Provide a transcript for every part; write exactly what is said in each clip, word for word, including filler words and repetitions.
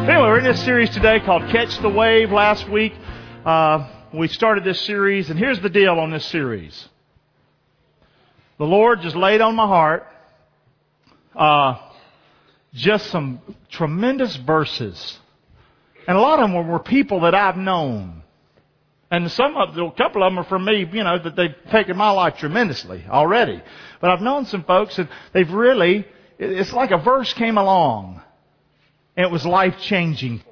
Anyway, we're in this series today called Catch the Wave. Last week, uh, we started this series, and here's the deal on this series. The Lord just laid on my heart uh, just some tremendous verses. And a lot of them were, were people that I've known. And some of them, a couple of them are from me, you know, that they've taken my life tremendously already. But I've known some folks and they've really, it's like a verse came along and it was life-changing.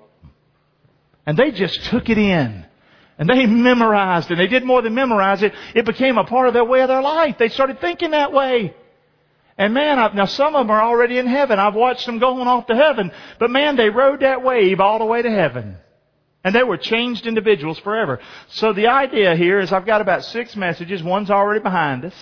And they just took it in. And they memorized it. They did more than memorize it. It became a part of their way of their life. They started thinking that way. And man, I've, now some of them are already in heaven. I've watched them going off to heaven. But man, they rode that wave all the way to heaven. And they were changed individuals forever. So the idea here is I've got about six messages. One's already behind us.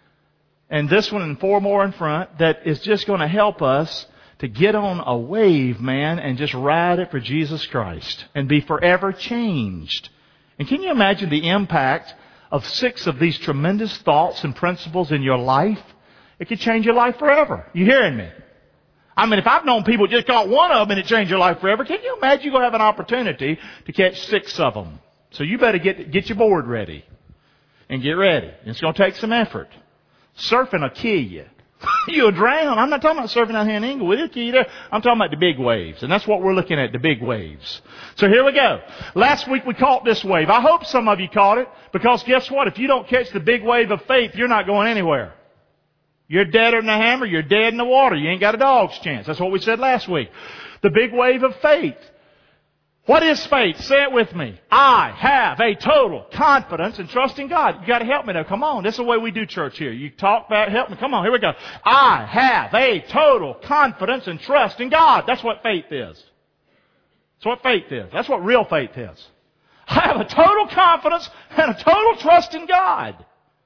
And this one and four more in front that is just going to help us to get on a wave, man, and just ride it for Jesus Christ and be forever changed. And can you imagine the impact of six of these tremendous thoughts and principles in your life? It could change your life forever. You hearing me? I mean, if I've known people just caught one of them and it changed your life forever, can you imagine you're going to have an opportunity to catch six of them? So you better get get your board ready and get ready. It's going to take some effort. Surfing will kill you. You'll drown. I'm not talking about surfing out here in Englewood. It'll kill you there. I'm talking about the big waves. And that's what we're looking at, the big waves. So here we go. Last week we caught this wave. I hope some of you caught it. Because guess what? If you don't catch the big wave of faith, you're not going anywhere. You're deader than a hammer. You're dead in the water. You ain't got a dog's chance. That's what we said last week. The big wave of faith. What is faith? Say it with me. I have a total confidence and trust in God. You got to help me now. Come on. This is the way we do church here. You talk back, help me. Come on. Here we go. I have a total confidence and trust in God. That's what faith is. That's what faith is. That's what real faith is. I have a total confidence and a total trust in God.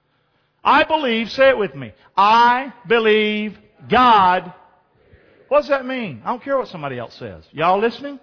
I believe, say it with me. I believe God. What does that mean? I don't care what somebody else says. Y'all listening?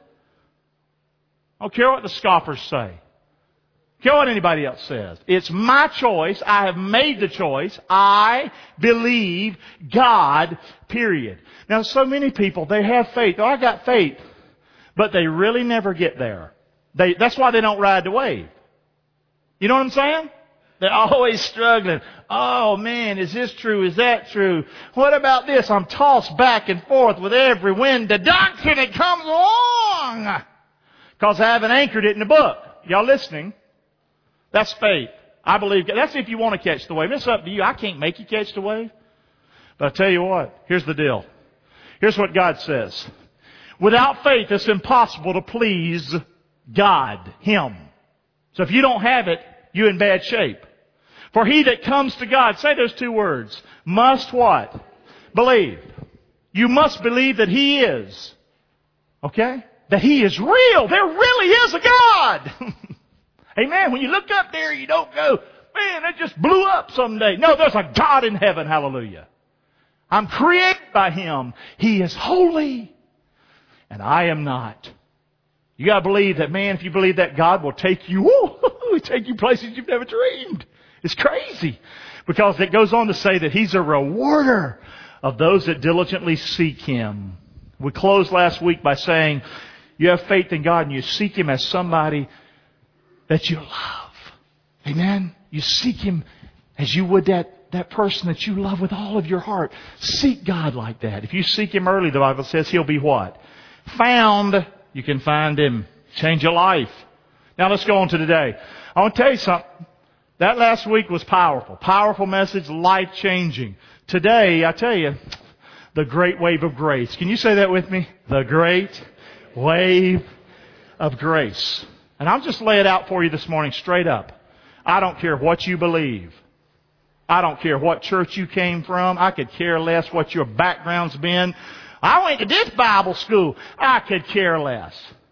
I don't care what the scoffers say. I don't care what anybody else says. It's my choice. I have made the choice. I believe God, period. Now, so many people, they have faith. Oh, I got faith. But they really never get there. They, that's why they don't ride the wave. You know what I'm saying? They're always struggling. Oh man, is this true? Is that true? What about this? I'm tossed back and forth with every wind of doctrine that comes along. Because I haven't anchored it in the book. Y'all listening? That's faith. I believe. That's if you want to catch the wave. It's up to you. I can't make you catch the wave. But I tell you what, here's the deal. Here's what God says. Without faith, it's impossible to please God, Him. So if you don't have it, you're in bad shape. For he that comes to God, say those two words, must what? Believe. You must believe that He is. Okay? That He is real. There really is a God. Amen. When you look up there, you don't go, man, that just blew up someday. No, there's a God in heaven. Hallelujah. I'm created by Him. He is holy. And I am not. You got to believe that, man, if you believe that, God will take you, woo, take you places you've never dreamed. It's crazy. Because it goes on to say that He's a rewarder of those that diligently seek Him. We closed last week by saying you have faith in God and you seek Him as somebody that you love. Amen? You seek Him as you would that, that person that you love with all of your heart. Seek God like that. If you seek Him early, the Bible says He'll be what? Found. You can find Him. Change your life. Now let's go on to today. I want to tell you something. That last week was powerful. Powerful message, life-changing. Today, I tell you, the great wave of grace. Can you say that with me? The great wave of grace. And I'll just lay it out for you this morning straight up. I don't care what you believe. I don't care what church you came from. I could care less what your background's been. I went to this Bible school. I could care less.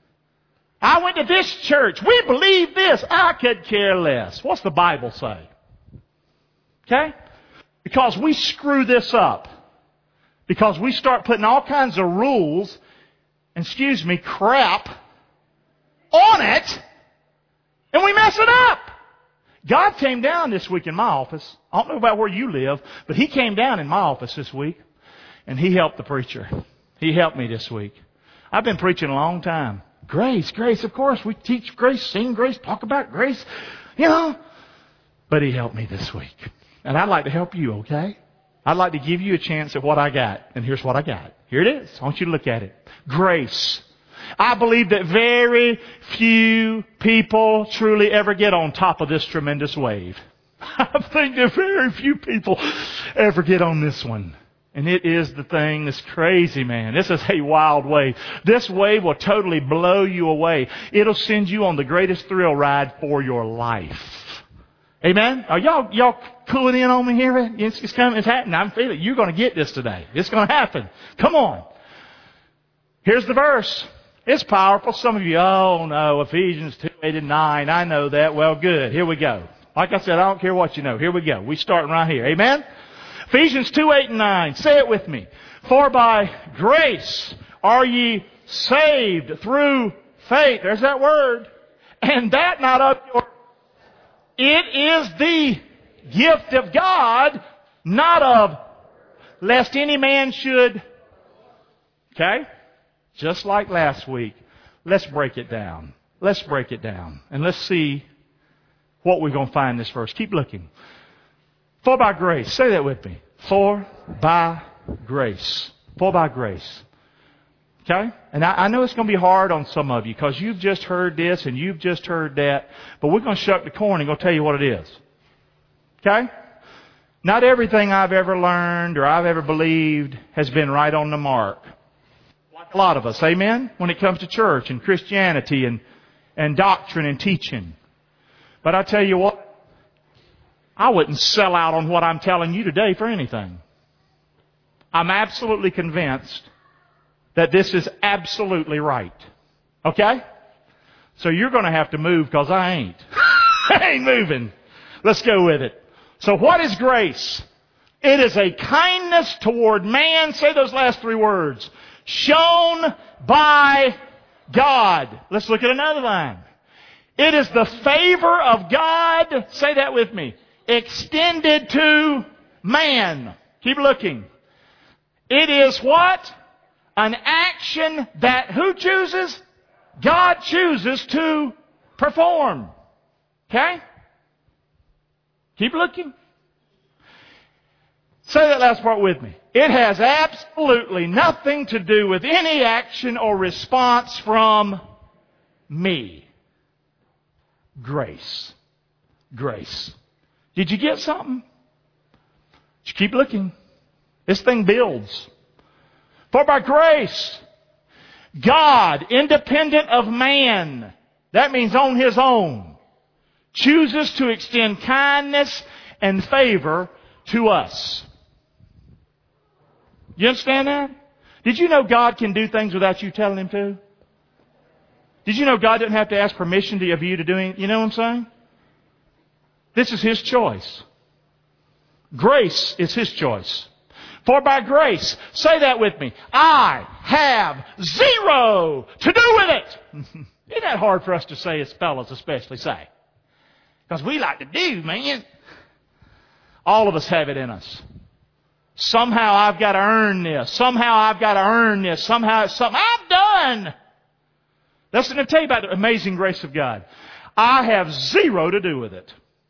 I went to this church. We believe this. I could care less. What's the Bible say? Okay? Because we screw this up. Because we start putting all kinds of rules, and excuse me, crap, on it, and we mess it up. God came down this week in my office. I don't know about where you live, but He came down in my office this week, and He helped the preacher. He helped me this week. I've been preaching a long time. Grace, grace, of course. We teach grace, sing grace, talk about grace. You know. But He helped me this week. And I'd like to help you, okay? I'd like to give you a chance at what I got. And here's what I got. Here it is. I want you to look at it. Grace. I believe that very few people truly ever get on top of this tremendous wave. I think that very few people ever get on this one. And it is the thing that's crazy, man. This is a wild wave. This wave will totally blow you away. It'll send you on the greatest thrill ride for your life. Amen? Are y'all, y'all cooling in on me here? It's, it's coming, it's happening. I'm feeling it. You're going to get this today. It's going to happen. Come on. Here's the verse. It's powerful. Some of you, oh no, Ephesians two, eight and nine. I know that. Well, good. Here we go. Like I said, I don't care what you know. Here we go. We starting right here. Amen? Ephesians two, eight and nine. Say it with me. For by grace are ye saved through faith. There's that word. And that not of your... It is the gift of God, not of lest any man should... Okay? Just like last week. Let's break it down. Let's break it down. And let's see what we're going to find in this verse. Keep looking. For by grace. Say that with me. For by grace. For by grace. Okay? And I, I know it's going to be hard on some of you because you've just heard this and you've just heard that. But we're going to shuck the corn and go tell you what it is. Okay? Not everything I've ever learned or I've ever believed has been right on the mark. Like a lot of us. Amen? When it comes to church and Christianity and, and doctrine and teaching. But I tell you what. I wouldn't sell out on what I'm telling you today for anything. I'm absolutely convinced that this is absolutely right. Okay? So you're going to have to move because I ain't. I ain't moving. Let's go with it. So what is grace? It is a kindness toward man. Say those last three words. Shown by God. Let's look at another line. It is the favor of God. Say that with me. Extended to man. Keep looking. It is what? An action that who chooses? God chooses to perform. Okay? Keep looking. Say that last part with me. It has absolutely nothing to do with any action or response from me. Grace. Grace. Did you get something? Just keep looking. This thing builds. For by grace, God, independent of man, that means on His own, chooses to extend kindness and favor to us. You understand that? Did you know God can do things without you telling Him to? Did you know God didn't have to ask permission of you to do anything? You know what I'm saying? This is His choice. Grace is His choice. For by grace, say that with me, I have zero to do with it. Isn't that hard for us to say as fellas especially say? Because we like to do, man. All of us have it in us. Somehow I've got to earn this. Somehow I've got to earn this. Somehow it's something I've done. That's going to tell you about the amazing grace of God. I have zero to do with it.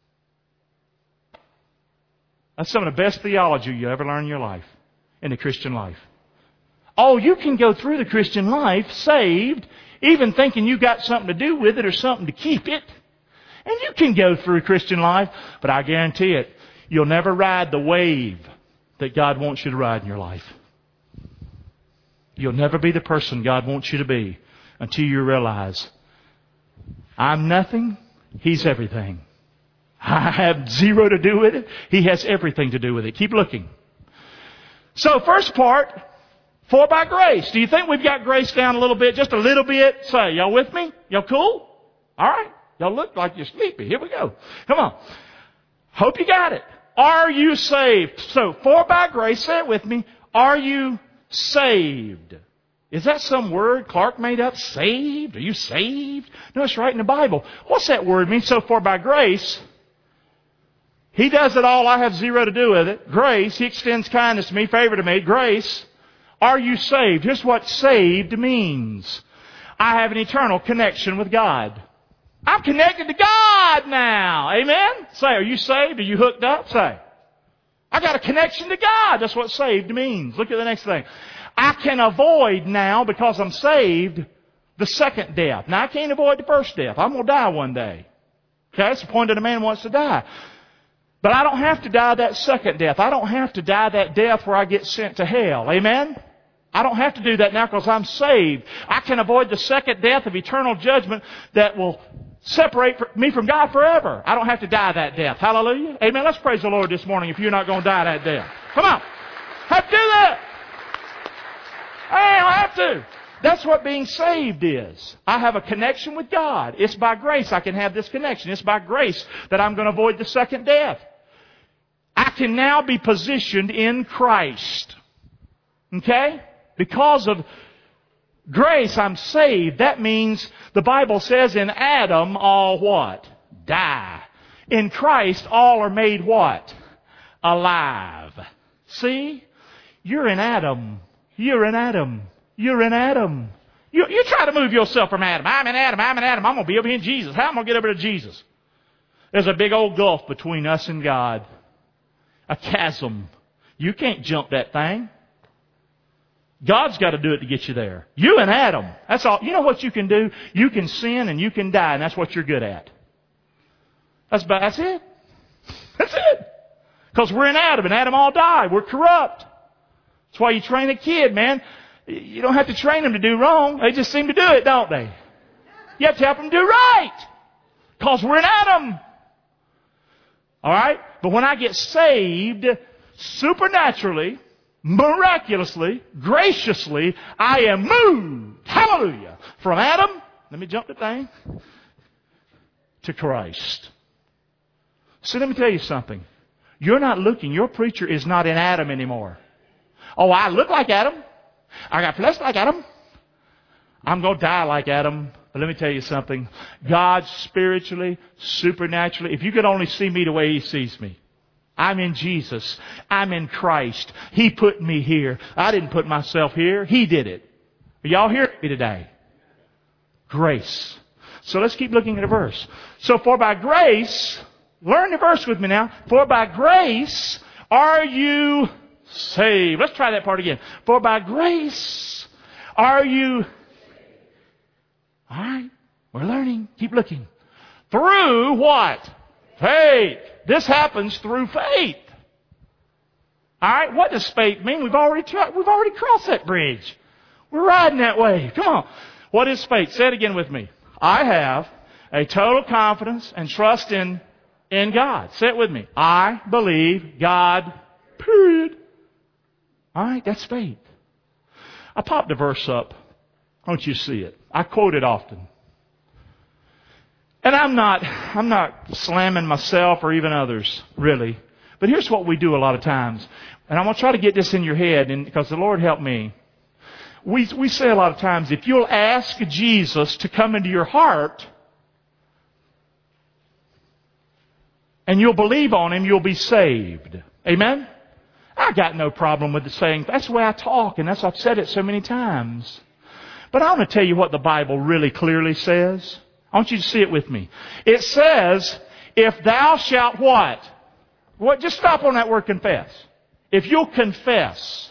That's some of the best theology you ever learn in your life, in the Christian life. Oh, you can go through the Christian life saved, even thinking you got something to do with it or something to keep it. And you can go through Christian life, but I guarantee it, you'll never ride the wave that God wants you to ride in your life. You'll never be the person God wants you to be until you realize, I'm nothing, He's everything. I have zero to do with it. He has everything to do with it. Keep looking. So first part, for by grace. Do you think we've got grace down a little bit? Just a little bit? Say, y'all with me? Y'all cool? All right. Y'all look like you're sleepy. Here we go. Come on. Hope you got it. Are you saved? So for by grace, say it with me. Are you saved? Is that some word Clark made up? Saved? Are you saved? No, it's right in the Bible. What's that word mean? So for by grace, He does it all. I have zero to do with it. Grace. He extends kindness to me, favor to me. Grace. Are you saved? Here's what saved means. I have an eternal connection with God. I'm connected to God now. Amen? Say, are you saved? Are you hooked up? Say, I got a connection to God. That's what saved means. Look at the next thing. I can avoid now, because I'm saved, the second death. Now, I can't avoid the first death. I'm going to die one day. Okay, that's the point that a man wants to die. But I don't have to die that second death. I don't have to die that death where I get sent to hell. Amen? I don't have to do that now because I'm saved. I can avoid the second death of eternal judgment that will separate me from God forever. I don't have to die that death. Hallelujah. Amen. Let's praise the Lord this morning if you're not going to die that death. Come on. Have to do that. I don't have to. That's what being saved is. I have a connection with God. It's by grace I can have this connection. It's by grace that I'm going to avoid the second death. I can now be positioned in Christ. Okay? Because of grace, I'm saved. That means the Bible says in Adam, all what? Die. In Christ, all are made what? Alive. See? You're in Adam. You're in Adam. You're in Adam. You, you try to move yourself from Adam. I'm in Adam. I'm in Adam. I'm going to be over here in Jesus. How am I going to get over to Jesus? There's a big old gulf between us and God. A chasm. You can't jump that thing. God's got to do it to get you there. You and Adam. That's all. You know what you can do? You can sin and you can die, and that's what you're good at. That's about, that's it. That's it. Because we're in Adam, and Adam all died. We're corrupt. That's why you train a kid, man. You don't have to train them to do wrong. They just seem to do it, don't they? You have to help them do right. Because we're in Adam. All right? But when I get saved, supernaturally, miraculously, graciously, I am moved, hallelujah, from Adam, let me jump the thing, to Christ. So let me tell you something. You're not looking, your preacher is not in Adam anymore. Oh, I look like Adam. I got flesh like Adam. I'm going to die like Adam. But let me tell you something. God spiritually, supernaturally, if you could only see me the way He sees me. I'm in Jesus. I'm in Christ. He put me here. I didn't put myself here. He did it. Are y'all hearing me today? Grace. So let's keep looking at a verse. So for by grace, learn the verse with me now. For by grace are you saved. Let's try that part again. For by grace are you... All right. We're learning. Keep looking. Through what? Faith. This happens through faith. All right. What does faith mean? We've already tried, we've already crossed that bridge. We're riding that wave. Come on. What is faith? Say it again with me. I have a total confidence and trust in, in God. Say it with me. I believe God, period. All right. That's faith. I popped the verse up. I want you to see it. I quote it often. And I'm not, I'm not slamming myself or even others, really. But here's what we do a lot of times. And I'm going to try to get this in your head, and because the Lord helped me. We, we say a lot of times, if you'll ask Jesus to come into your heart, and you'll believe on Him, you'll be saved. Amen? I got no problem with the saying. That's the way I talk, and that's I've said it so many times. But I want to tell you what the Bible really clearly says. I want you to see it with me. It says, if thou shalt what? What? Just stop on that word confess. If you'll confess.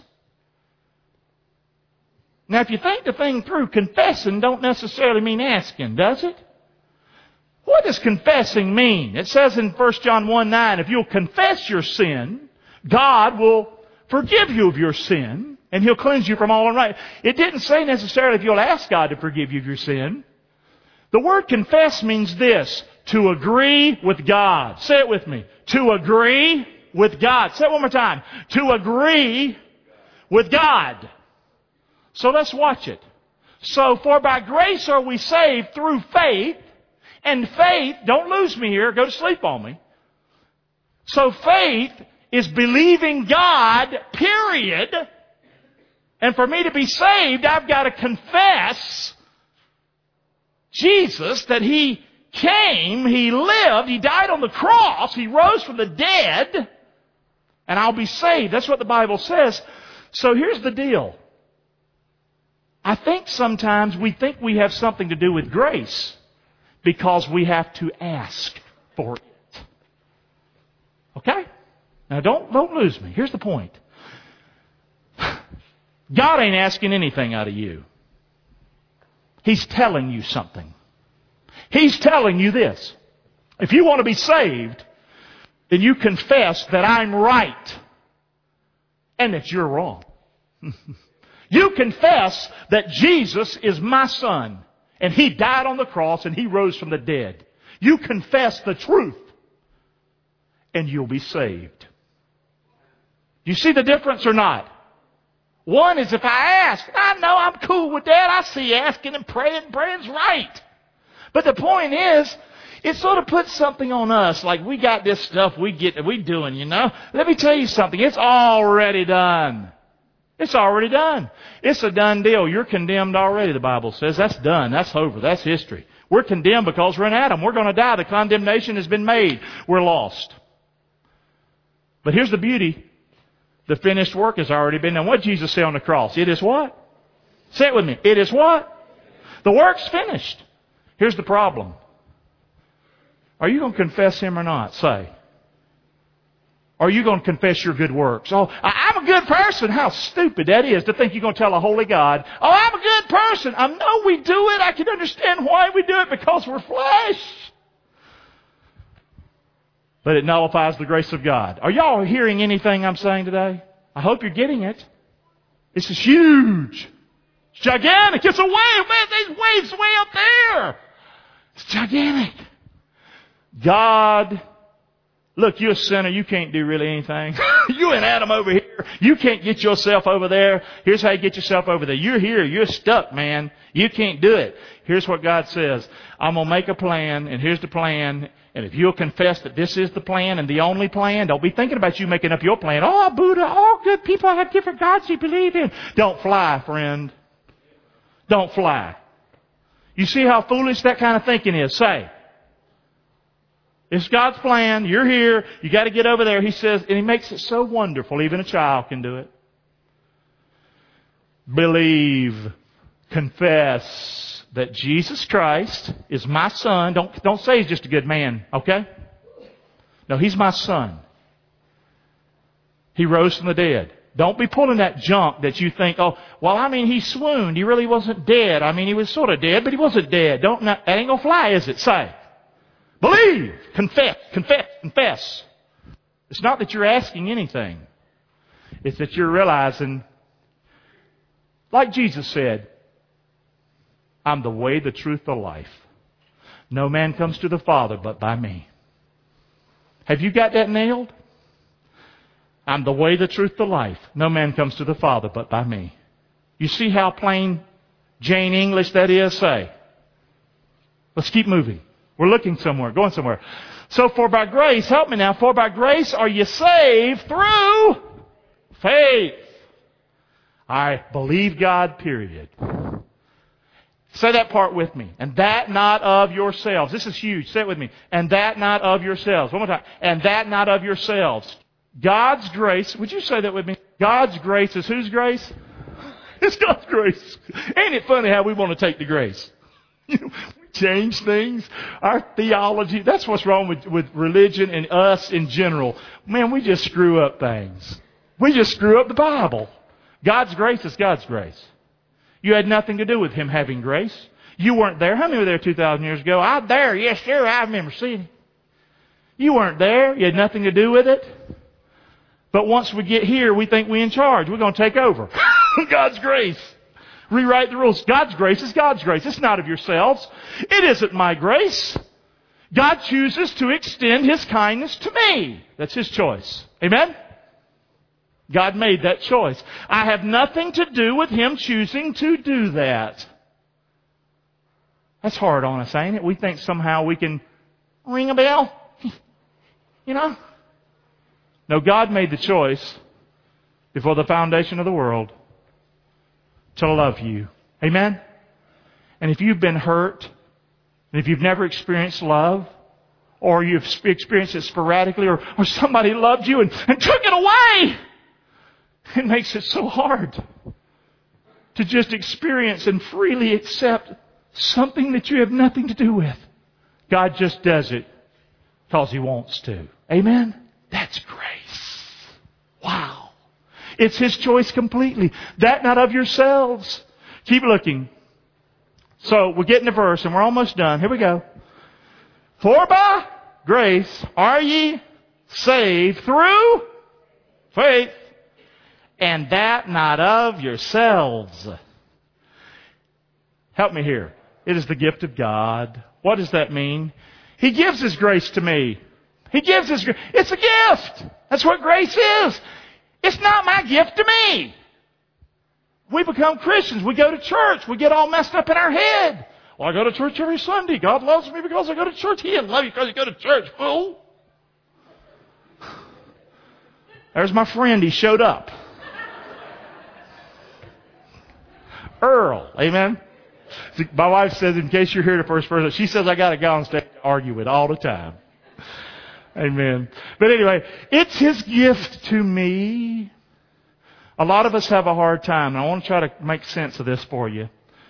Now, if you think the thing through, confessing don't necessarily mean asking, does it? What does confessing mean? It says in First John one nine, if you'll confess your sin, God will forgive you of your sin, and He'll cleanse you from all unrighteousness. It didn't say necessarily if you'll ask God to forgive you of your sin. The word confess means this, to agree with God. Say it with me. To agree with God. Say it one more time. To agree with God. So let's watch it. So, for by grace are we saved through faith. And faith, don't lose me here, go to sleep on me. So faith is believing God, period. And for me to be saved, I've got to confess Jesus, that He came, He lived, He died on the cross, He rose from the dead, and I'll be saved. That's what the Bible says. So here's the deal. I think sometimes we think we have something to do with grace because we have to ask for it. Okay? Now don't, don't lose me. Here's the point. God ain't asking anything out of you. He's telling you something. He's telling you this. If you want to be saved, then you confess that I'm right and that you're wrong. You confess that Jesus is my Son and He died on the cross and He rose from the dead. You confess the truth and you'll be saved. You see the difference or not? One is if I ask, I know I'm cool with that. I see asking and praying. Praying's right. But the point is, it sort of puts something on us, like we got this stuff we get, we doing, you know. Let me tell you something. It's already done. It's already done. It's a done deal. You're condemned already, the Bible says. That's done. That's over. That's history. We're condemned because we're in Adam. We're going to die. The condemnation has been made. We're lost. But here's the beauty. The finished work has already been done. What did Jesus say on the cross? It is what? Say it with me. It is what? The work's finished. Here's the problem. Are you going to confess Him or not? Say. Are you going to confess your good works? Oh, I'm a good person. How stupid that is to think you're going to tell a holy God, oh, I'm a good person. I know we do it. I can understand why we do it, because we're flesh. But it nullifies the grace of God. Are y'all hearing anything I'm saying today? I hope you're getting it. This is huge. It's gigantic. It's a wave. Man, these waves way up there. It's gigantic. God, look, you're a sinner. You can't do really anything. You and Adam over here. You can't get yourself over there. Here's how you get yourself over there. You're here. You're stuck, man. You can't do it. Here's what God says. I'm going to make a plan, and here's the plan. And if you'll confess that this is the plan and the only plan, don't be thinking about you making up your plan. Oh, Buddha, all good people have different gods you believe in. Don't fly, friend. Don't fly. You see how foolish that kind of thinking is? Say. It's God's plan. You're here. You got to get over there. He says, and He makes it so wonderful. Even a child can do it. Believe. Confess that Jesus Christ is my Son. Don't, don't say He's just a good man, okay? No, He's my Son. He rose from the dead. Don't be pulling that junk that you think, oh, well, I mean, He swooned. He really wasn't dead. I mean, He was sort of dead, but He wasn't dead. Don't, that ain't going to fly, is it? Say. Believe. Confess. Confess. Confess. It's not that you're asking anything. It's that you're realizing, like Jesus said, I'm the way, the truth, the life. No man comes to the Father but by me. Have you got that nailed? I'm the way, the truth, the life. No man comes to the Father but by me. You see how plain Jane English that is? Say. Let's keep moving. We're looking somewhere, going somewhere. So for by grace, help me now, for by grace are you saved through faith. I believe God, period. Say that part with me. And that not of yourselves. This is huge. Say it with me. And that not of yourselves. One more time. And that not of yourselves. God's grace. Would you say that with me? God's grace is whose grace? It's God's grace. Ain't it funny how we want to take the grace? You know, we change things. Our theology. That's what's wrong with, with religion and us in general. Man, we just screw up things. We just screw up the Bible. God's grace is God's grace. You had nothing to do with Him having grace. You weren't there. How many were there two thousand years ago? I was there. Yes, sir. I remember seeing it. You weren't there. You had nothing to do with it. But once we get here, we think we're in charge. We're going to take over. God's grace. Rewrite the rules. God's grace is God's grace. It's not of yourselves. It isn't my grace. God chooses to extend His kindness to me. That's His choice. Amen? God made that choice. I have nothing to do with Him choosing to do that. That's hard on us, ain't it? We think somehow we can ring a bell. You know? No, God made the choice before the foundation of the world to love you. Amen? And if you've been hurt, and if you've never experienced love, or you've experienced it sporadically, or, or somebody loved you and, and took it away, it makes it so hard. to just experience and freely accept something that you have nothing to do with. God just does it because He wants to. Amen? That's grace. Wow. It's His choice completely. That not of yourselves. Keep looking. So we're getting to verse and we're almost done. Here we go. For by grace are ye saved through faith, and that not of yourselves. Help me here. It is the gift of God. What does that mean? He gives His grace to me. He gives His grace. It's a gift. That's what grace is. It's not my gift to me. We become Christians. We go to church. We get all messed up in our head. Well, I go to church every Sunday. God loves me because I go to church. He didn't love you because you go to church, fool. There's my friend. He showed up. Earl. Amen. My wife says, in case you're here the first person, she says I got to go on stage to argue with all the time. Amen. But anyway, it's His gift to me. A lot of us have a hard time, and I want to try to make sense of this for you.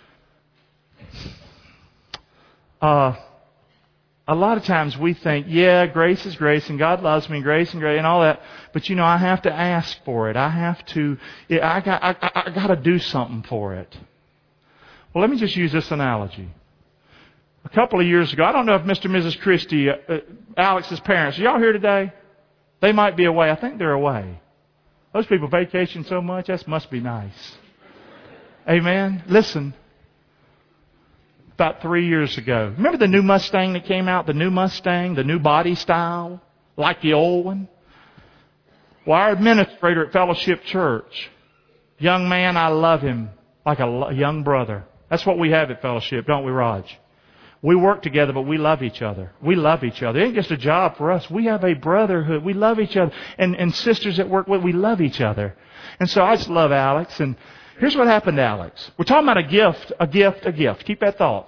Uh, a lot of times we think, yeah, grace is grace, and God loves me, grace and grace, and all that. But you know, I have to ask for it. I have to. I got. I, I, I got to do something for it. Well, let me just use this analogy. A couple of years ago, I don't know if Mister and Missus Christie, uh, uh, Alex's parents, are y'all here today? They might be away. I think they're away. Those people vacation so much, that must be nice. Amen. Listen. About three years ago. Remember the new Mustang that came out? The new Mustang, the new body style, like the old one? Well, our administrator at Fellowship Church, young man, I love him like a young brother. That's what we have at Fellowship, don't we, Raj? We work together, but we love each other. We love each other. It ain't just a job for us. We have a brotherhood. We love each other. And, and sisters at work, we love each other. And so I just love Alex. And here's what happened to Alex. We're talking about a gift, a gift, a gift. Keep that thought.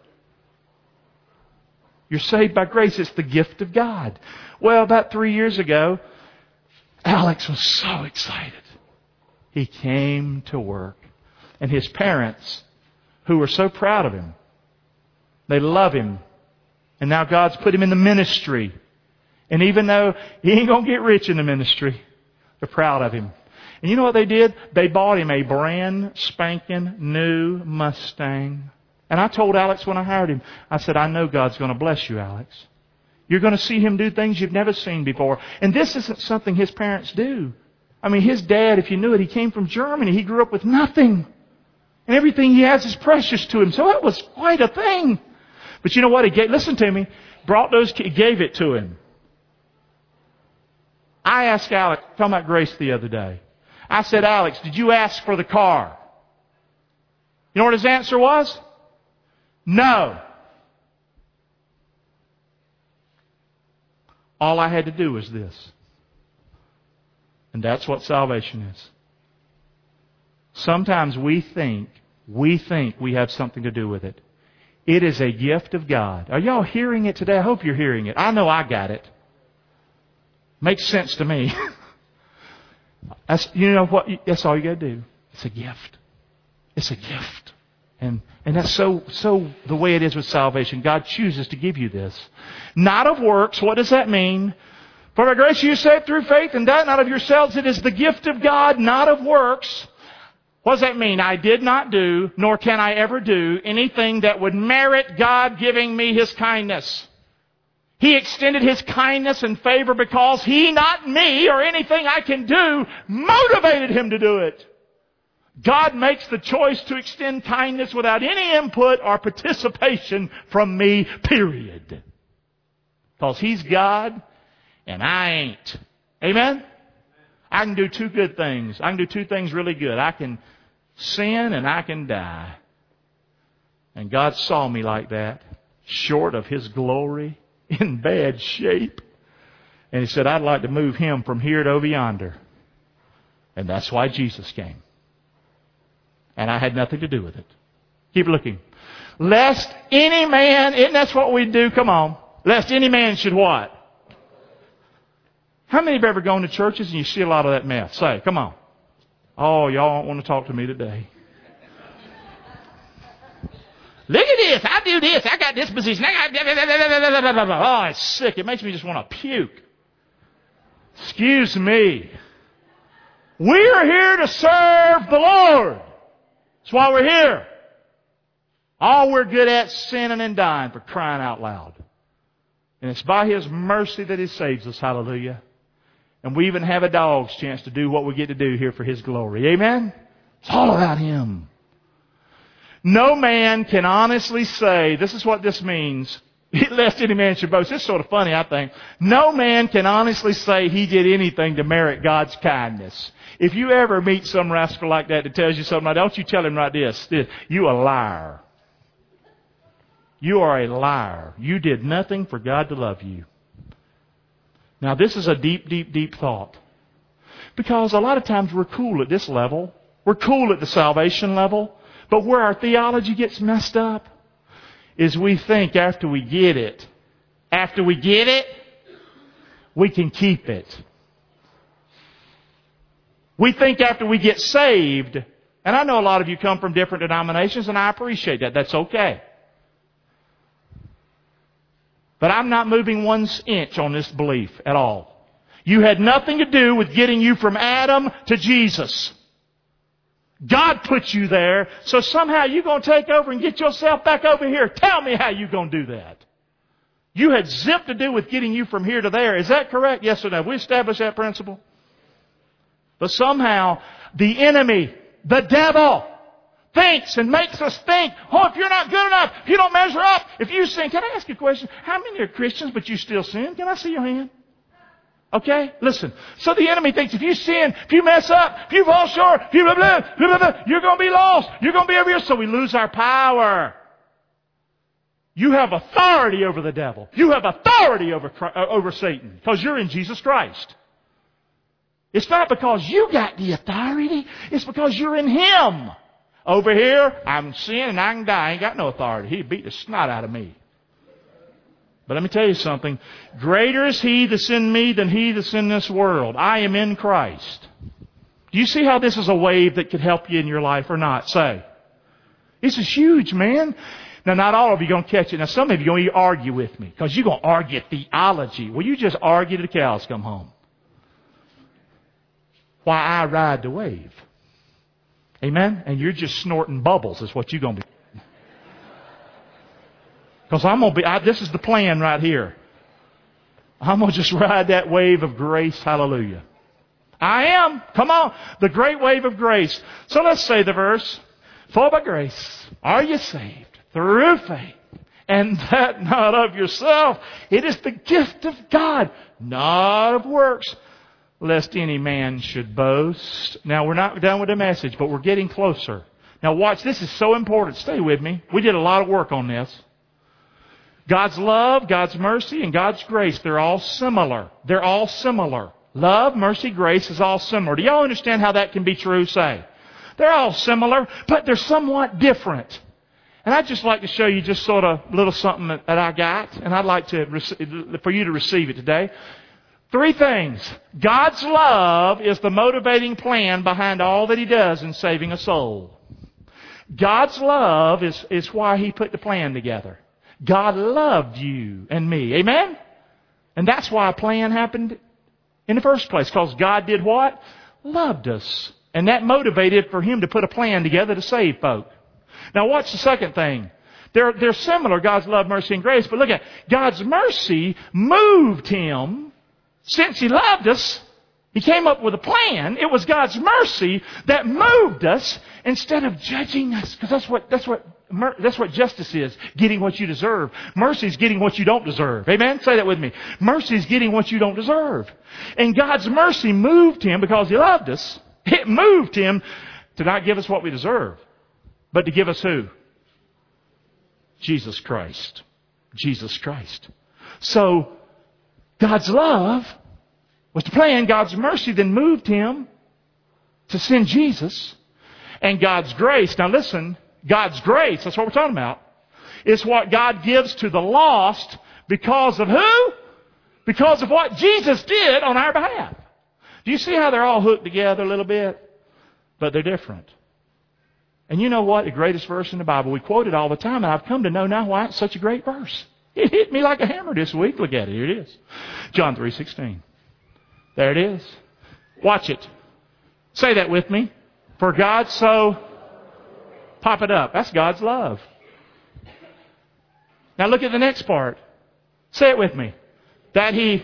You're saved by grace. It's the gift of God. Well, about three years ago, Alex was so excited. He came to work. And his parents, who were so proud of him, they love him. And now God's put him in the ministry. And even though he ain't going to get rich in the ministry, they're proud of him. And you know what they did? They bought him a brand spanking new Mustang. And I told Alex when I hired him, I said, I know God's going to bless you, Alex. You're going to see Him do things you've never seen before. And this isn't something his parents do. I mean, his dad, if you knew it, he came from Germany. He grew up with nothing. And everything he has is precious to him. So it was quite a thing. But you know what? He gave, listen to me, brought those, he gave it to him. I asked Alex, talking about grace the other day. I said, Alex, did you ask for the car? You know what his answer was? No. All I had to do was this. And that's what salvation is. Sometimes we think, we think we have something to do with it. It is a gift of God. Are y'all hearing it today? I hope you're hearing it. I know I got it. Makes sense to me. That's, you know what? That's all you got to do. It's a gift. It's a gift. And and that's so so the way it is with salvation. God chooses to give you this. Not of works. What does that mean? For by grace you are saved through faith, and that not of yourselves. It is the gift of God, not of works. What does that mean? I did not do, nor can I ever do, anything that would merit God giving me His kindness. He extended His kindness and favor because He, not me, or anything I can do, motivated Him to do it. God makes the choice to extend kindness without any input or participation from me, period. Because He's God and I ain't. Amen? I can do two good things. I can do two things really good. I can sin and I can die. And God saw me like that, short of His glory, in bad shape. And He said, I'd like to move Him from here to over yonder. And that's why Jesus came. And I had nothing to do with it. Keep looking. Lest any man, isn't that what we do? Come on. Lest any man should what? How many have ever gone to churches and you see a lot of that mess? Say, come on. Oh, y'all don't want to talk to me today. Look at this. I do this. I got this position. I got... Oh, it's sick. It makes me just want to puke. Excuse me. We are here to serve the Lord. That's why we're here. All we're good at is sinning and dying, for crying out loud. And it's by His mercy that He saves us. Hallelujah. And we even have a dog's chance to do what we get to do here for His glory. Amen? It's all about Him. No man can honestly say, this is what this means, lest any man should boast. This is sort of funny, I think. No man can honestly say he did anything to merit God's kindness. If you ever meet some rascal like that that tells you something like that, don't you tell him right this. You a liar. You are a liar. You did nothing for God to love you. Now this is a deep, deep, deep thought. Because a lot of times we're cool at this level. We're cool at the salvation level. But where our theology gets messed up is we think after we get it, after we get it, we can keep it. We think after we get saved, and I know a lot of you come from different denominations, and I appreciate that. That's okay. But I'm not moving one inch on this belief at all. You had nothing to do with getting you from Adam to Jesus. God put you there, so somehow you're going to take over and get yourself back over here. Tell me how you're going to do that. You had zip to do with getting you from here to there. Is that correct? Yes or no? We established that principle. But somehow the enemy, the devil, thinks and makes us think, oh, if you're not good enough, if you don't measure up, if you sin. Can I ask you a question? How many are Christians but you still sin? Can I see your hand? Okay? Listen. So the enemy thinks if you sin, if you mess up, if you fall short, if you blah, blah, blah, blah, blah, you're going to be lost. You're going to be over here. So we lose our power. You have authority over the devil. You have authority over, over Satan because you're in Jesus Christ. It's not because you got the authority. It's because you're in Him. Over here, I'm sin and I can die. I ain't got no authority. He beat the snot out of me. But let me tell you something. Greater is He that's in me than he that's in this world. I am in Christ. Do you see how this is a wave that could help you in your life or not? Say. This is huge, man. Now, not all of you are going to catch it. Now, some of you are going to argue with me because you're going to argue theology. Well, you just argue till the cows come home. Why I ride the wave. Amen? And you're just snorting bubbles is what you're going to be. Because I'm going to be, I, this is the plan right here. I'm going to just ride that wave of grace. Hallelujah. I am. Come on. The great wave of grace. So let's say the verse. For by grace are you saved through faith. And that not of yourself. It is the gift of God, not of works, lest any man should boast. Now, we're not done with the message, but we're getting closer. Now, watch. This is so important. Stay with me. We did a lot of work on this. God's love, God's mercy, and God's grace, they're all similar. They're all similar. Love, mercy, grace is all similar. Do y'all understand how that can be true? Say. They're all similar, but they're somewhat different. And I'd just like to show you just sort of a little something that I got, and I'd like to for you to receive it today. Three things. God's love is the motivating plan behind all that He does in saving a soul. God's love is, is why He put the plan together. God loved you and me. Amen? And that's why a plan happened in the first place. Because God did what? Loved us. And that motivated for Him to put a plan together to save folk. Now watch the second thing. They're, they're similar, God's love, mercy, and grace. But look at God's mercy moved Him. Since He loved us, He came up with a plan. It was God's mercy that moved us instead of judging us. Because that's what, that's what, that's what justice is. Getting what you deserve. Mercy is getting what you don't deserve. Amen? Say that with me. Mercy is getting what you don't deserve. And God's mercy moved Him because He loved us. It moved Him to not give us what we deserve, but to give us who? Jesus Christ. Jesus Christ. So, God's love was the plan. God's mercy then moved Him to send Jesus. And God's grace, now listen, God's grace, that's what we're talking about, is what God gives to the lost because of who? Because of what Jesus did on our behalf. Do you see how they're all hooked together a little bit? But they're different. And you know what? The greatest verse in the Bible. We quote it all the time, and I've come to know now why it's such a great verse. It hit me like a hammer this week. Look at it. Here it is. John three sixteen. There it is. Watch it. Say that with me. For God so... Pop it up. That's God's love. Now look at the next part. Say it with me. That He...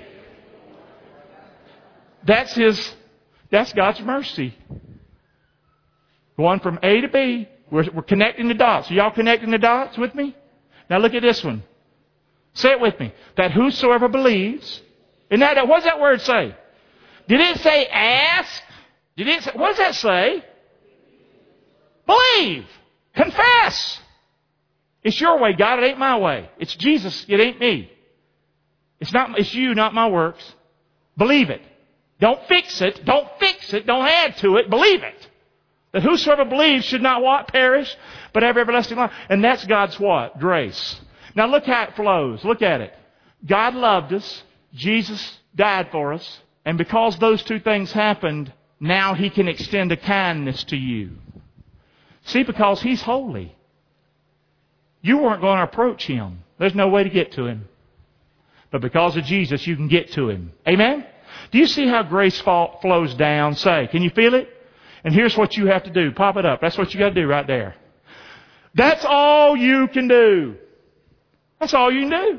That's His... That's God's mercy. Going from A to B. We're, we're connecting the dots. Are y'all connecting the dots with me? Now look at this one. Say it with me. That whosoever believes. Isn't that, what does that word say? Did it say ask? Did it say, what does that say? Believe. Confess. It's your way, God. It ain't my way. It's Jesus. It ain't me. It's not. It's you, not my works. Believe it. Don't fix it. Don't fix it. Don't add to it. Believe it. That whosoever believes should not what? Perish, but have everlasting life. And that's God's what? Grace. Now look how it flows. Look at it. God loved us. Jesus died for us. And because those two things happened, now He can extend a kindness to you. See, because He's holy. You weren't going to approach Him. There's no way to get to Him. But because of Jesus, you can get to Him. Amen? Do you see how grace fall, flows down? Say, can you feel it? And here's what you have to do. Pop it up. That's what you got to do right there. That's all you can do. That's all you can do.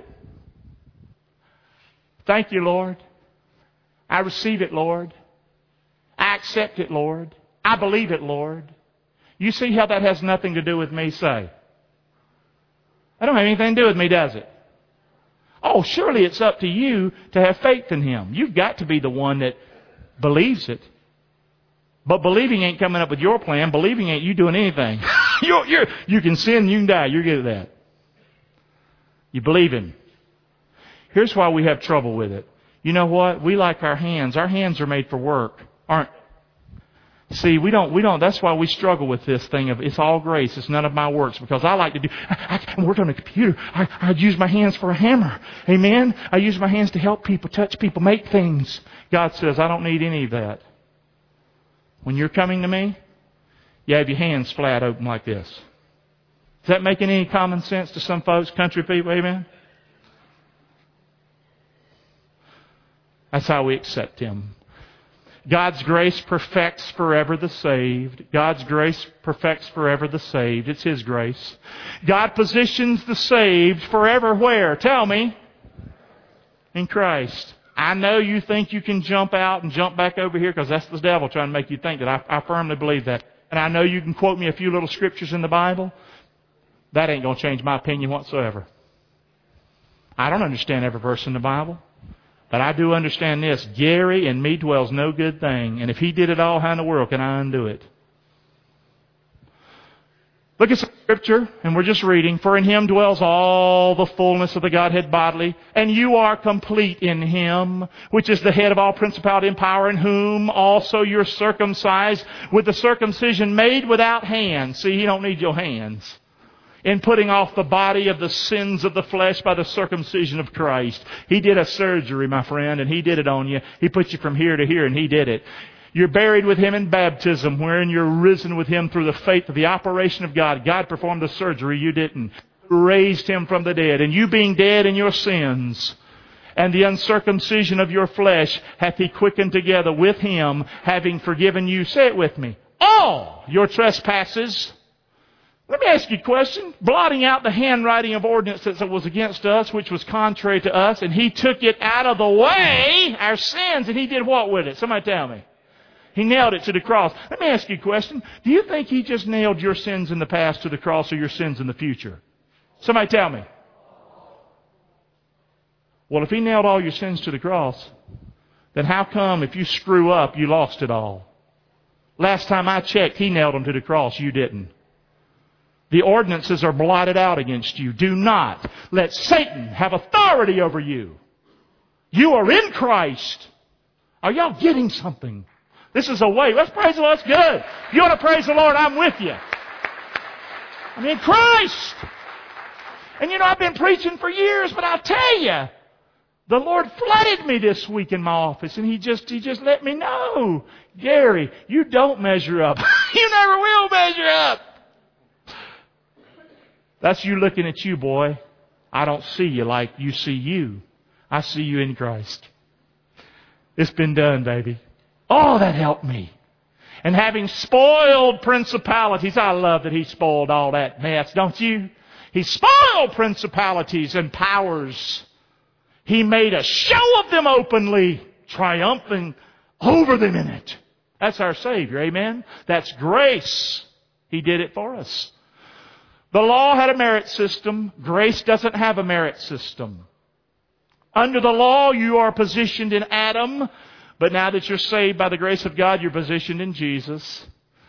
Thank you, Lord. I receive it, Lord. I accept it, Lord. I believe it, Lord. You see how that has nothing to do with me, say. That don't have anything to do with me, does it? Oh, surely it's up to you to have faith in Him. You've got to be the one that believes it. But believing ain't coming up with your plan. Believing ain't you doing anything. you're, you're, you can sin, you can die. You're good at that. You believe Him. Here's why we have trouble with it. You know what? We like our hands. Our hands are made for work, aren't? See, we don't, we don't, that's why we struggle with this thing of it's all grace, it's none of my works, because I like to do, I, I can work on a computer, I, I use my hands for a hammer, amen? I use my hands to help people, touch people, make things. God says, I don't need any of that. When you're coming to me, you have your hands flat open like this. Is that making any common sense to some folks, country people, amen? That's how we accept Him. God's grace perfects forever the saved. God's grace perfects forever the saved. It's His grace. God positions the saved forever where? Tell me. In Christ. I know you think you can jump out and jump back over here because that's the devil trying to make you think that. I, I firmly believe that. And I know you can quote me a few little scriptures in the Bible. That ain't going to change my opinion whatsoever. I don't understand every verse in the Bible. But I do understand this. Gary in me dwells no good thing. And if He did it all, how in the world can I undo it? Look at some scripture, and we're just reading. For in Him dwells all the fullness of the Godhead bodily, and you are complete in Him, which is the head of all principality and power, in whom also you're circumcised with the circumcision made without hands. See, He don't need your hands. In putting off the body of the sins of the flesh by the circumcision of Christ. He did a surgery, my friend, and He did it on you. He put you from here to here, and He did it. You're buried with Him in baptism, wherein you're risen with Him through the faith of the operation of God. God performed the surgery, you didn't. Raised Him from the dead. And you being dead in your sins, and the uncircumcision of your flesh, hath He quickened together with Him, having forgiven you, say it with me, all your trespasses. Let me ask you a question. Blotting out the handwriting of ordinances that was against us, which was contrary to us, and He took it out of the way, our sins, and He did what with it? Somebody tell me. He nailed it to the cross. Let me ask you a question. Do you think He just nailed your sins in the past to the cross or your sins in the future? Somebody tell me. Well, if He nailed all your sins to the cross, then how come if you screw up, you lost it all? Last time I checked, He nailed them to the cross. You didn't. The ordinances are blotted out against you. Do not let Satan have authority over you. You are in Christ. Are y'all getting something? This is a way. Let's praise the Lord. That's good. If you want to praise the Lord, I'm with you. I'm in Christ. And you know, I've been preaching for years, but I'll tell you, the Lord flooded me this week in my office, and He just He just let me know, Gary, you don't measure up. You never will measure up. That's you looking at you, boy. I don't see you like you see you. I see you in Christ. It's been done, baby. Oh, that helped me. And having spoiled principalities, I love that He spoiled all that mess, don't you? He spoiled principalities and powers. He made a show of them openly, triumphing over them in it. That's our Savior, amen? That's grace. He did it for us. The law had a merit system. Grace doesn't have a merit system. Under the law, you are positioned in Adam, but now that you're saved by the grace of God, you're positioned in Jesus.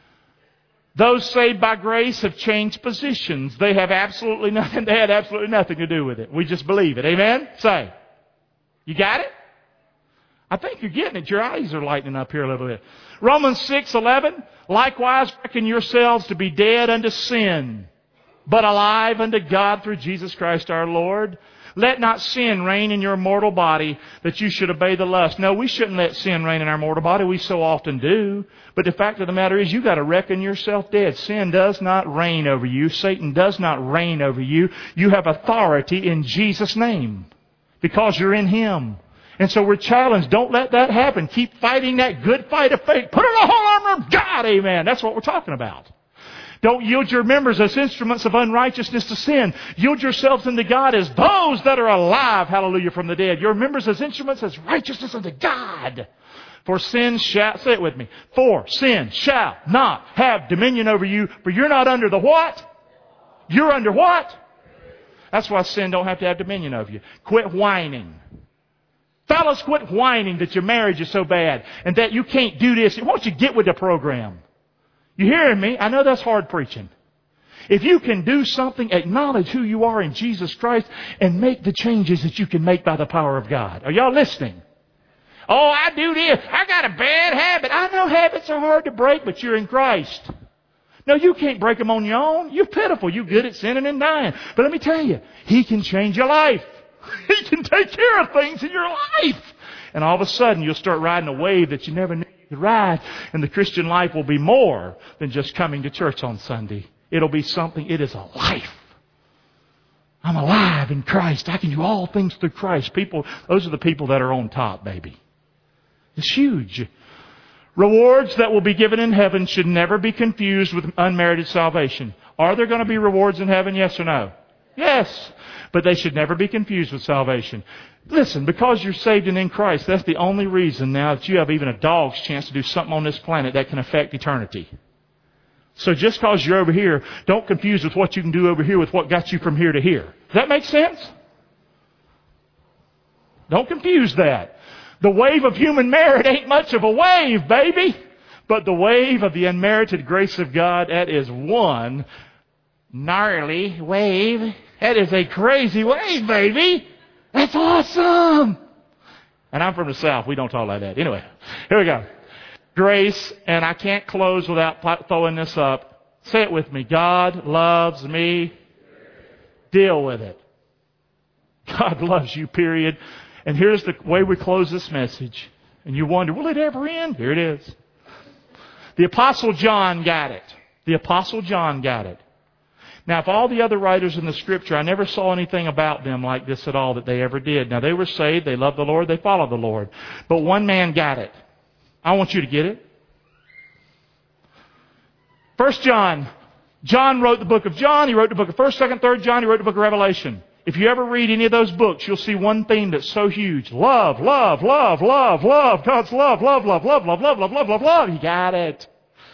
Those saved by grace have changed positions. They have absolutely nothing, they had absolutely nothing to do with it. We just believe it. Amen? Say. You got it? I think you're getting it. Your eyes are lightening up here a little bit. Romans six eleven. Likewise, reckon yourselves to be dead unto sin, but alive unto God through Jesus Christ our Lord. Let not sin reign in your mortal body, that you should obey the lust. No, we shouldn't let sin reign in our mortal body. We so often do. But the fact of the matter is, you've got to reckon yourself dead. Sin does not reign over you. Satan does not reign over you. You have authority in Jesus' name, because you're in Him. And so we're challenged. Don't let that happen. Keep fighting that good fight of faith. Put on the whole armor of God. Amen. That's what we're talking about. Don't yield your members as instruments of unrighteousness to sin. Yield yourselves unto God as those that are alive, hallelujah, from the dead. Your members as instruments as righteousness unto God. For sin shall, say it with me, for sin shall not have dominion over you, for you're not under the what? You're under what? That's why sin don't have to have dominion over you. Quit whining. Fellas, quit whining that your marriage is so bad and that you can't do this. Why don't you get with the program? You hearing me? I know that's hard preaching. If you can do something, acknowledge who you are in Jesus Christ and make the changes that you can make by the power of God. Are y'all listening? Oh, I do this. I got a bad habit. I know habits are hard to break, but you're in Christ. No, you can't break them on your own. You're pitiful. You're good at sinning and dying. But let me tell you, He can change your life. He can take care of things in your life. And all of a sudden, you'll start riding a wave that you never knew you could ride. And the Christian life will be more than just coming to church on Sunday. It'll be something, it is a life. I'm alive in Christ. I can do all things through Christ. People, those are the people that are on top, baby. It's huge. Rewards that will be given in heaven should never be confused with unmerited salvation. Are there going to be rewards in heaven? Yes or no? Yes. But they should never be confused with salvation. Listen, because you're saved and in Christ, that's the only reason now that you have even a dog's chance to do something on this planet that can affect eternity. So just because you're over here, don't confuse with what you can do over here with what got you from here to here. Does that make sense? Don't confuse that. The wave of human merit ain't much of a wave, baby. But the wave of the unmerited grace of God, that is one gnarly wave. That is a crazy wave, baby. That's awesome. And I'm from the South. We don't talk like that. Anyway, here we go. Grace, and I can't close without throwing this up. Say it with me. God loves me. Deal with it. God loves you, period. And here's the way we close this message. And you wonder, will it ever end? Here it is. The Apostle John got it. The Apostle John got it. Now, if all the other writers in the Scripture, I never saw anything about them like this at all that they ever did. Now, they were saved. They loved the Lord. They followed the Lord. But one man got it. I want you to get it. First John. John wrote the book of John. He wrote the book of First, Second, Third John. He wrote the book of Revelation. If you ever read any of those books, you'll see one theme that's so huge. Love, love, love, love, love. God's love, love, love, love, love, love, love, love, love, love. You got it.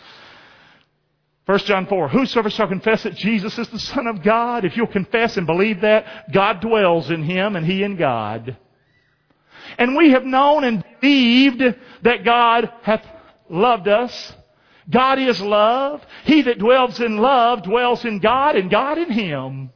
First John four. Whosoever shall confess that Jesus is the Son of God, if you'll confess and believe that, God dwells in Him and He in God. And we have known and believed that God hath loved us. God is love. He that dwells in love dwells in God and God in Him.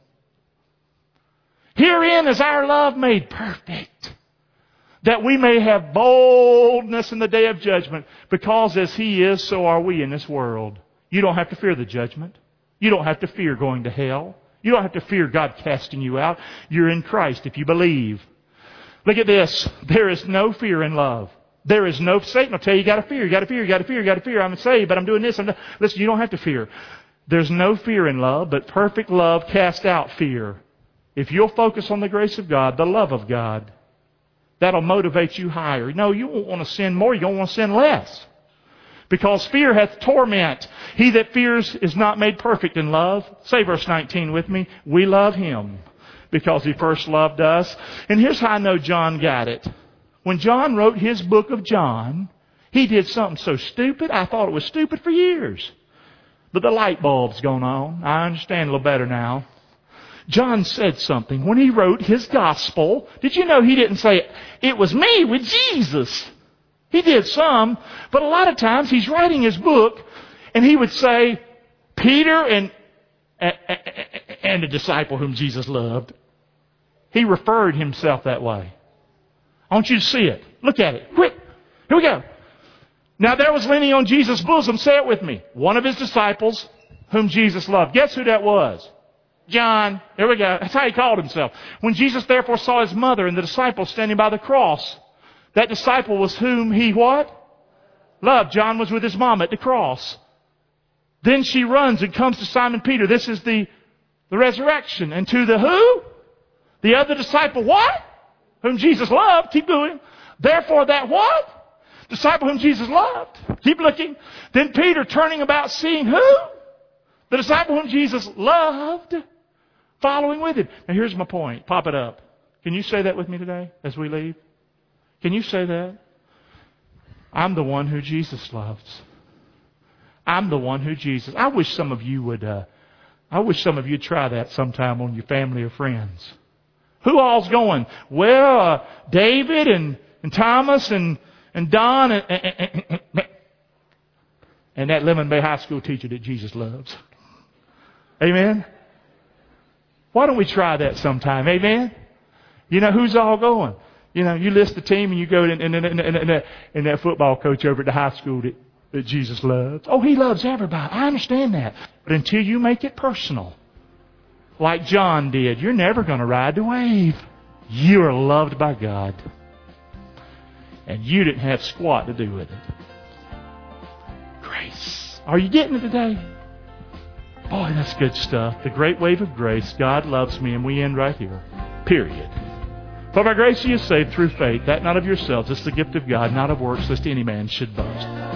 Herein is our love made perfect, that we may have boldness in the day of judgment, because as He is, so are we in this world. You don't have to fear the judgment. You don't have to fear going to hell. You don't have to fear God casting you out. You're in Christ if you believe. Look at this. There is no fear in love. There is no, Satan will tell you you got to fear, you got to fear, you got to fear, you got to fear. I'm saved, but I'm doing this. I'm not. Listen, you don't have to fear. There's no fear in love, but perfect love casts out fear. If you'll focus on the grace of God, the love of God, that'll motivate you higher. No, you won't want to sin more. You don't want to sin less. Because fear hath torment. He that fears is not made perfect in love. Say verse nineteen with me. We love Him because He first loved us. And here's how I know John got it. When John wrote his book of John, he did something so stupid, I thought it was stupid for years. But the light bulb's gone on. I understand a little better now. John said something. When he wrote his gospel, did you know he didn't say, it was me with Jesus? He did some, but a lot of times he's writing his book and he would say, Peter and, and the disciple whom Jesus loved. He referred himself that way. I want you to see it. Look at it. Quick. Here we go. Now there was leaning on Jesus' bosom, say it with me, one of His disciples whom Jesus loved. Guess who that was? John. Here we go. That's how he called himself. When Jesus therefore saw His mother and the disciple standing by the cross, that disciple was whom He what? Loved. John was with his mom at the cross. Then she runs and comes to Simon Peter. This is the, the resurrection. And to the who? The other disciple what? Whom Jesus loved. Keep going. Therefore that what? Disciple whom Jesus loved. Keep looking. Then Peter turning about seeing who? The disciple whom Jesus loved. Following with him. Now here's my point. Pop it up. Can you say that with me today as we leave? Can you say that? I'm the one who Jesus loves. I'm the one who Jesus. I wish some of you would, uh, I wish some of you would try that sometime on your family or friends. Who all's going? Well, uh, David and, and Thomas and, and Don and, and, and, and that Lemon Bay High School teacher that Jesus loves. Amen? Why don't we try that sometime? Amen? You know, who's all going? You know, you list the team and you go and, and, and, and, and, that, and that football coach over at the high school that, that Jesus loves. Oh, He loves everybody. I understand that. But until you make it personal, like John did, you're never going to ride the wave. You are loved by God. And you didn't have squat to do with it. Grace. Are you getting it today? Boy, that's good stuff. The great wave of grace. God loves me. And we end right here. Period. For by grace you are saved through faith, that not of yourselves. It's the gift of God, not of works, lest any man should boast.